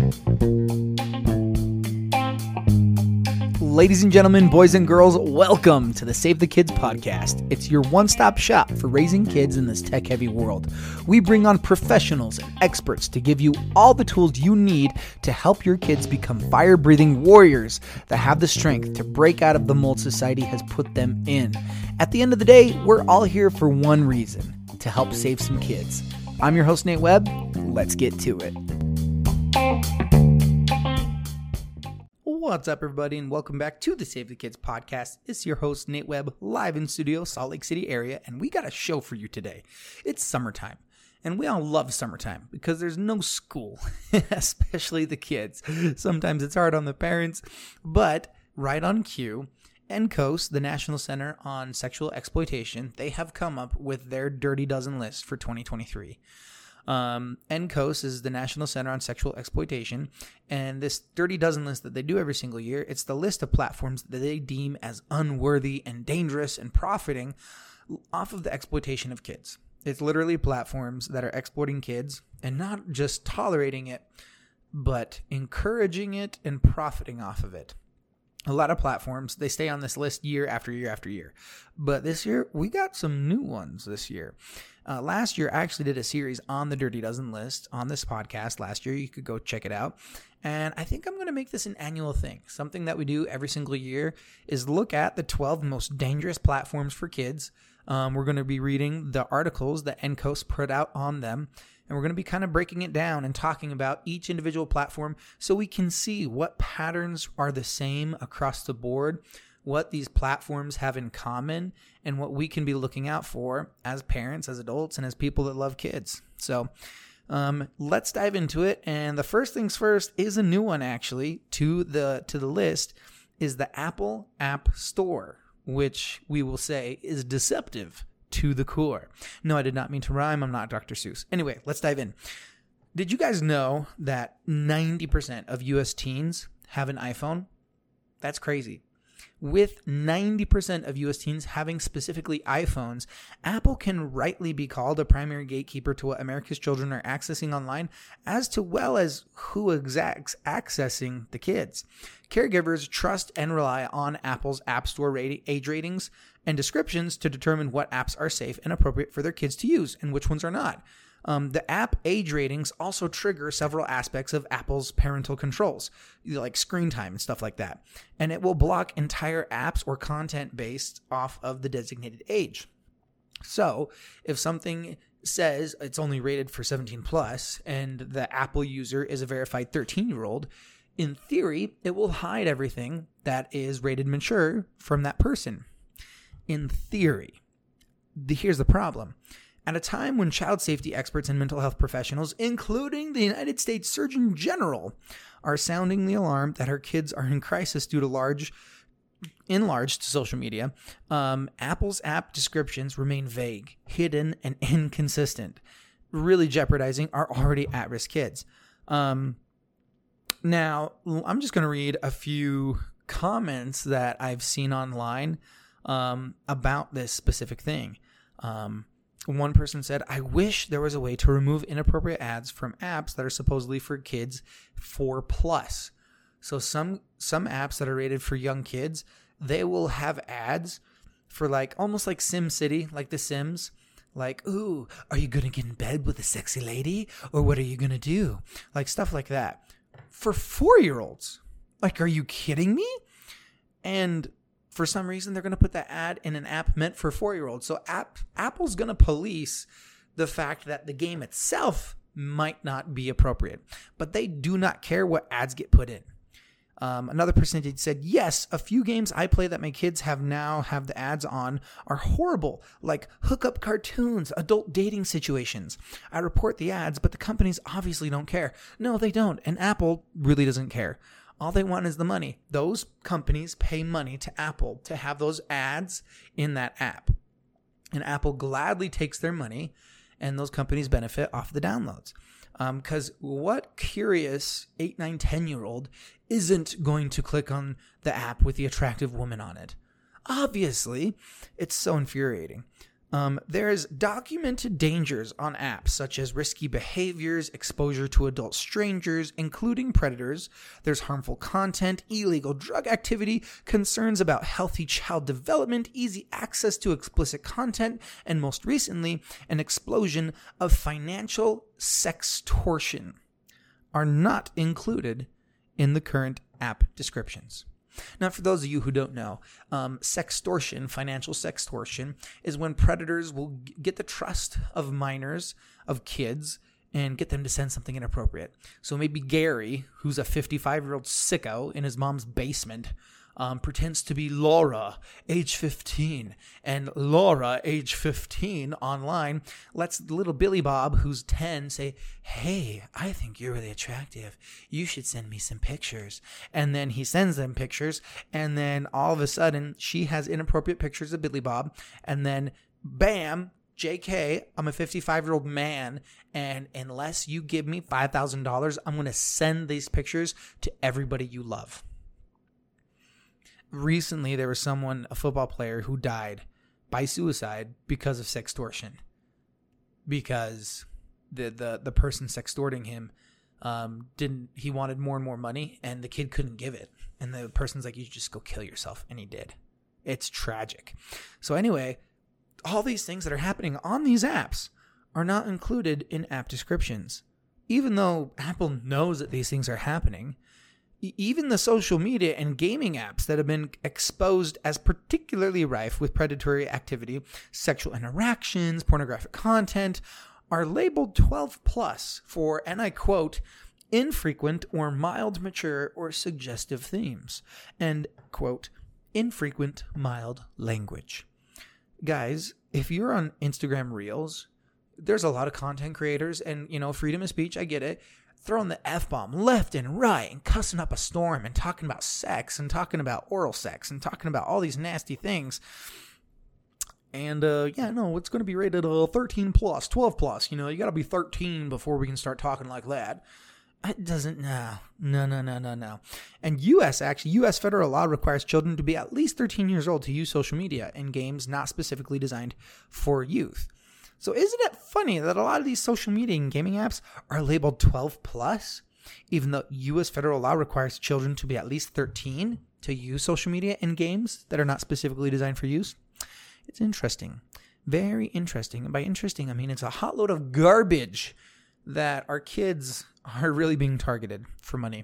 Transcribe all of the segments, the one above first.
Ladies and gentlemen, boys and girls, welcome to the Save the Kids podcast. It's your one-stop shop for raising kids in this tech-heavy world. We bring on professionals and experts to give you all the tools you need to help your kids become fire-breathing warriors that have the strength to break out of the mold society has put them in. At the end of the day, we're all here for one reason, to help save some kids. I'm your host, Nate Webb. Let's get to it. What's up, everybody, and welcome back to the Save the Kids podcast. It's your host, Nate Webb, live in studio, Salt Lake City area, and we got a show for you today. It's summertime, and we all love summertime because there's no school, especially the kids. Sometimes it's hard on the parents, but right on cue, NCOS, the National Center on Sexual Exploitation, they have come up with their Dirty Dozen list for 2023. NCOS is the National Center on Sexual Exploitation, and this Dirty Dozen list that they do every single year, it's the list of platforms that they deem as unworthy and dangerous and profiting off of the exploitation of kids. It's literally platforms that are exploiting kids and not just tolerating it, but encouraging it and profiting off of it. A lot of platforms, they stay on this list year after year after year. But this year, we got some new ones this year. Last year, I actually did a series on the Dirty Dozen list on this podcast last year. You could go check it out. And I think I'm going to make this an annual thing. Something that we do every single year is look at the 12 most dangerous platforms for kids. We're going to be reading the articles that NCOS put out on them. And we're going to be kind of breaking it down and talking about each individual platform so we can see what patterns are the same across the board, what these platforms have in common, and what we can be looking out for as parents, as adults, and as people that love kids. So let's dive into it. And the first things first is a new one, actually, to the list is the Apple App Store, which we will say is deceptive to the core. No, I did not mean to rhyme. I'm not Dr. Seuss. Anyway, let's dive in. Did you guys know that 90% of US teens have an iPhone? That's crazy. With 90% of US teens having specifically iPhones, Apple can rightly be called a primary gatekeeper to what America's children are accessing online, as well as who exacts accessing the kids. Caregivers trust and rely on Apple's App Store age ratings and descriptions to determine what apps are safe and appropriate for their kids to use and which ones are not. The app age ratings also trigger several aspects of Apple's parental controls, like screen time and stuff like that. And it will block entire apps or content based off of the designated age. So if something says it's only rated for 17 plus and the Apple user is a verified 13-year-old, in theory, it will hide everything that is rated mature from that person. In theory. Here's the problem. At a time when child safety experts and mental health professionals, including the United States Surgeon General, are sounding the alarm that our kids are in crisis due to enlarged social media, Apple's app descriptions remain vague, hidden, and inconsistent, really jeopardizing our already at-risk kids. Now, I'm just going to read a few comments that I've seen online about this specific thing. One person said, I wish there was a way to remove inappropriate ads from apps that are supposedly for kids 4+. So some apps that are rated for young kids, they will have ads for almost like SimCity, like The Sims. Like, ooh, are you going to get in bed with a sexy lady? Or what are you going to do? Like stuff like that. For 4-year-olds. Like, are you kidding me? And for some reason, they're going to put that ad in an app meant for 4-year-olds. So Apple's going to police the fact that the game itself might not be appropriate. But they do not care what ads get put in. Another percentage said, yes, a few games I play that my kids have the ads on are horrible, like hookup cartoons, adult dating situations. I report the ads, but the companies obviously don't care. No, they don't. And Apple really doesn't care. All they want is the money. Those companies pay money to Apple to have those ads in that app. And Apple gladly takes their money, and those companies benefit off the downloads. Because what curious 8, 9, 10-year-old isn't going to click on the app with the attractive woman on it? Obviously, it's so infuriating. There's documented dangers on apps such as risky behaviors, exposure to adult strangers, including predators. There's harmful content, illegal drug activity, concerns about healthy child development, easy access to explicit content, and most recently, an explosion of financial sextortion are not included in the current app descriptions. Now, for those of you who don't know, sextortion, financial sextortion, is when predators will get the trust of minors, of kids, and get them to send something inappropriate. So maybe Gary, who's a 55-year-old sicko in his mom's basement, pretends to be Laura, age 15, and Laura, age 15, online, lets little Billy Bob, who's 10, say, "Hey, I think you're really attractive. You should send me some pictures." And then he sends them pictures, and then all of a sudden, she has inappropriate pictures of Billy Bob, and then, bam, JK, I'm a 55-year-old man, and unless you give me $5,000, I'm going to send these pictures to everybody you love. Recently, there was a football player, who died by suicide because of sextortion. Because the person sextorting him he wanted more and more money, and the kid couldn't give it. And the person's like, "You just go kill yourself," and he did. It's tragic. So anyway, all these things that are happening on these apps are not included in app descriptions. Even though Apple knows that these things are happening, even the social media and gaming apps that have been exposed as particularly rife with predatory activity, sexual interactions, pornographic content, are labeled 12 plus for, and I quote, infrequent or mild, mature, or suggestive themes, and quote, infrequent, mild language. Guys, if you're on Instagram Reels, there's a lot of content creators, and, freedom of speech, I get it, throwing the F-bomb left and right and cussing up a storm and talking about sex and talking about oral sex and talking about all these nasty things. And, it's going to be rated 13 plus, 12 plus. You got to be 13 before we can start talking like that. It doesn't, no. And U.S. federal law requires children to be at least 13 years old to use social media in games not specifically designed for youth. So isn't it funny that a lot of these social media and gaming apps are labeled 12 plus, even though U.S. federal law requires children to be at least 13 to use social media and games that are not specifically designed for use? It's interesting. Very interesting. And by interesting, I mean it's a hot load of garbage that our kids are really being targeted for money.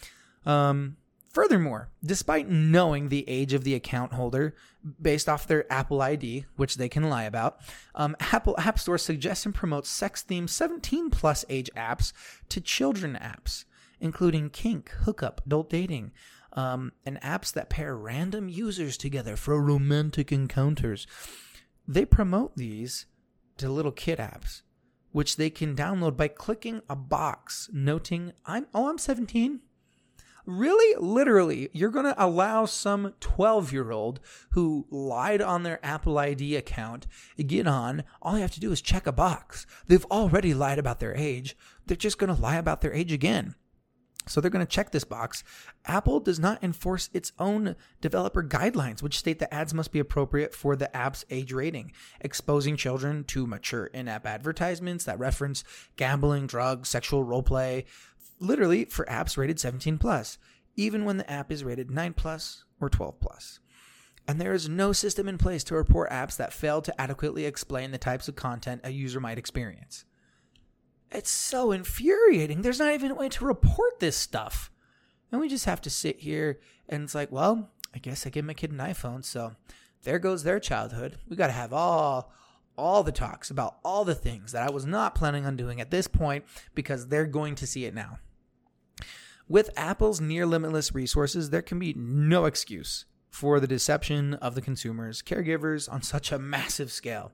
Furthermore, despite knowing the age of the account holder based off their Apple ID, which they can lie about, Apple App Store suggests and promotes sex-themed 17-plus age apps to children apps, including kink, hookup, adult dating, and apps that pair random users together for romantic encounters. They promote these to little kid apps, which they can download by clicking a box noting, I'm 17. Really? Literally, you're going to allow some 12-year-old who lied on their Apple ID account get on. All you have to do is check a box. They've already lied about their age. They're just going to lie about their age again. So they're going to check this box. Apple does not enforce its own developer guidelines, which state that ads must be appropriate for the app's age rating, exposing children to mature in-app advertisements that reference gambling, drugs, sexual roleplay, literally for apps rated 17 plus, even when the app is rated 9 plus or 12 plus. And there is no system in place to report apps that fail to adequately explain the types of content a user might experience. It's so infuriating. There's not even a way to report this stuff. And we just have to sit here and it's like, well, I guess I give my kid an iPhone, so there goes their childhood. We got to have all the talks about all the things that I was not planning on doing at this point because they're going to see it now. With Apple's near limitless resources, there can be no excuse for the deception of the consumers, caregivers on such a massive scale.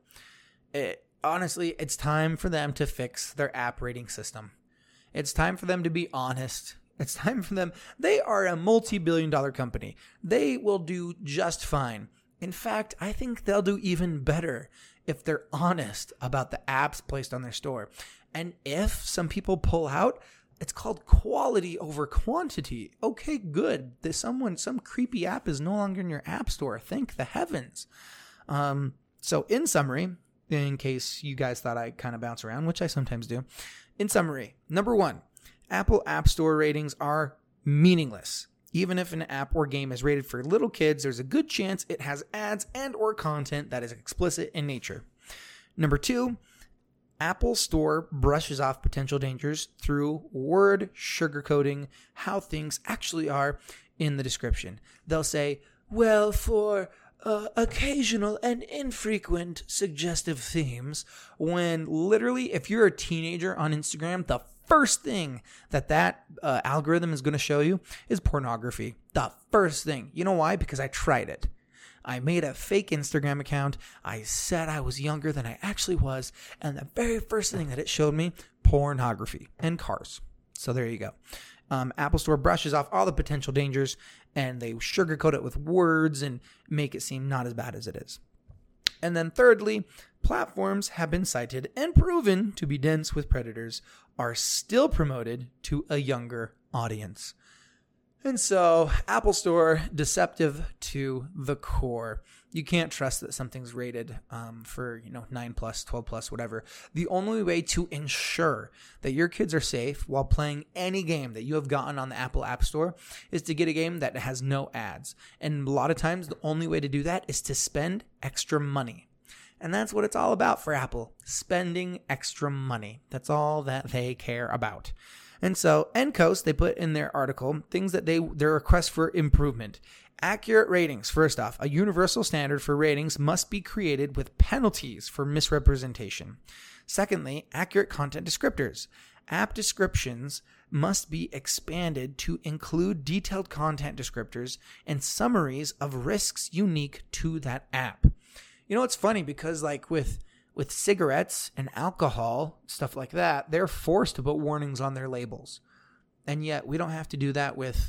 Honestly, it's time for them to fix their app rating system. It's time for them to be honest. It's time for them. They are a multi-billion-dollar company. They will do just fine. In fact, I think they'll do even better if they're honest about the apps placed on their store. And if some people pull out, it's called quality over quantity. Okay, good. Some creepy app is no longer in your app store. Thank the heavens. So in summary, in case you guys thought I kind of bounce around, which I sometimes do, in summary, number 1, Apple App Store ratings are meaningless. Even if an app or game is rated for little kids, there's a good chance it has ads and or content that is explicit in nature. Number 2, Apple Store brushes off potential dangers through word sugarcoating how things actually are in the description. They'll say, well, for occasional and infrequent suggestive themes, when literally if you're a teenager on Instagram, the first thing that algorithm is going to show you is pornography. The first thing. You know why? Because I tried it. I made a fake Instagram account. I said I was younger than I actually was. And the very first thing that it showed me, pornography and cars. So there you go. Apple Store brushes off all the potential dangers and they sugarcoat it with words and make it seem not as bad as it is. And then thirdly, platforms have been cited and proven to be dense with predators are still promoted to a younger audience. And so Apple Store, deceptive to the core. You can't trust that something's rated for 9+, 12+, whatever. The only way to ensure that your kids are safe while playing any game that you have gotten on the Apple App Store is to get a game that has no ads. And a lot of times the only way to do that is to spend extra money. And that's what it's all about for Apple, spending extra money. That's all that they care about. And so Encos, they put in their article things that their request for improvement. Accurate ratings. First off, a universal standard for ratings must be created with penalties for misrepresentation. Secondly, accurate content descriptors. App descriptions must be expanded to include detailed content descriptors and summaries of risks unique to that app. You know, it's funny because like with cigarettes and alcohol, stuff like that, they're forced to put warnings on their labels. And yet we don't have to do that with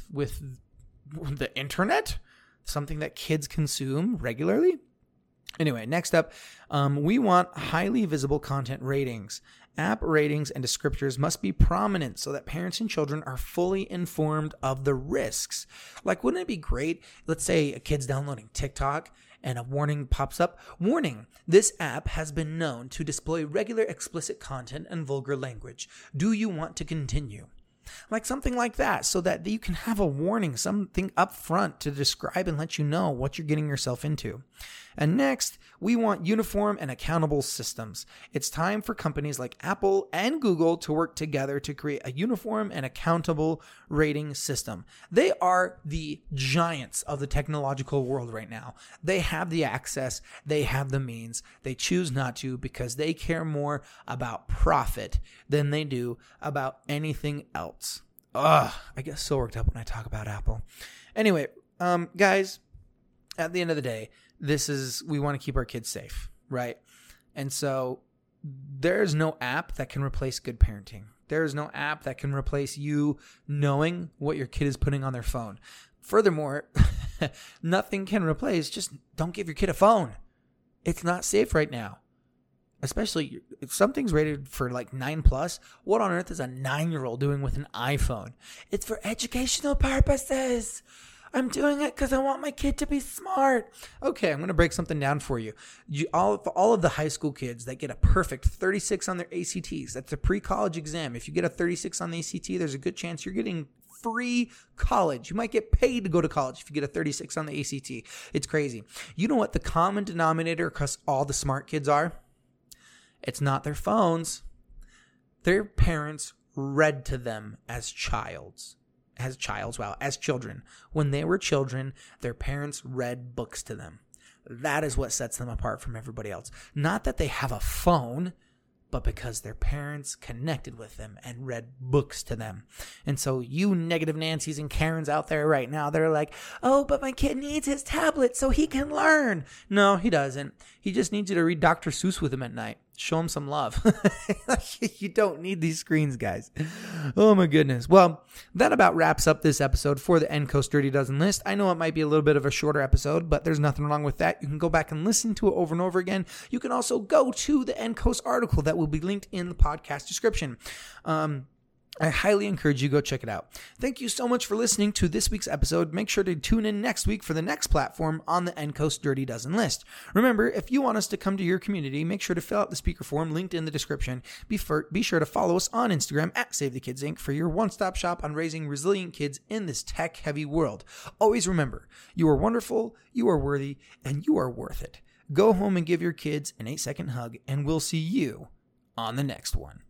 the internet, something that kids consume regularly. Anyway, next up, we want highly visible content ratings. App ratings and descriptors must be prominent so that parents and children are fully informed of the risks. Like, wouldn't it be great? Let's say a kid's downloading TikTok and a warning pops up. Warning, this app has been known to display regular explicit content and vulgar language. Do you want to continue? Like something like that, so that you can have a warning, something up front to describe and let you know what you're getting yourself into. And next, we want uniform and accountable systems. It's time for companies like Apple and Google to work together to create a uniform and accountable rating system. They are the giants of the technological world right now. They have the access, they have the means. They choose not to because they care more about profit than they do about anything else. I get so worked up when I talk about Apple. Anyway, guys, at the end of the day, we want to keep our kids safe, right? And so there's no app that can replace good parenting. There is no app that can replace you knowing what your kid is putting on their phone. Furthermore, nothing can replace, just don't give your kid a phone. It's not safe right now. Especially if something's rated for like 9+, what on earth is a 9-year-old doing with an iPhone? It's for educational purposes. I'm doing it because I want my kid to be smart. Okay, I'm going to break something down for you. All of the high school kids that get a perfect 36 on their ACTs, that's a pre-college exam. If you get a 36 on the ACT, there's a good chance you're getting free college. You might get paid to go to college if you get a 36 on the ACT. It's crazy. You know what the common denominator across all the smart kids are? It's not their phones. Their parents read to them as children. When they were children, their parents read books to them. That is what sets them apart from everybody else. Not that they have a phone, but because their parents connected with them and read books to them. And so you negative Nancys and Karens out there right now, they're like, oh, but my kid needs his tablet so he can learn. No, he doesn't. He just needs you to read Dr. Seuss with him at night. Show him some love. You don't need these screens, guys. Oh, my goodness. Well, that about wraps up this episode for the Encos Dirty Dozen list. I know it might be a little bit of a shorter episode, but there's nothing wrong with that. You can go back and listen to it over and over again. You can also go to the Encos article that will be linked in the podcast description. I highly encourage you to go check it out. Thank you so much for listening to this week's episode. Make sure to tune in next week for the next platform on the Encoast Dirty Dozen list. Remember, if you want us to come to your community, make sure to fill out the speaker form linked in the description. Be sure to follow us on Instagram at Save the Kids Inc. for your one-stop shop on raising resilient kids in this tech-heavy world. Always remember, you are wonderful, you are worthy, and you are worth it. Go home and give your kids an 8-second hug, and we'll see you on the next one.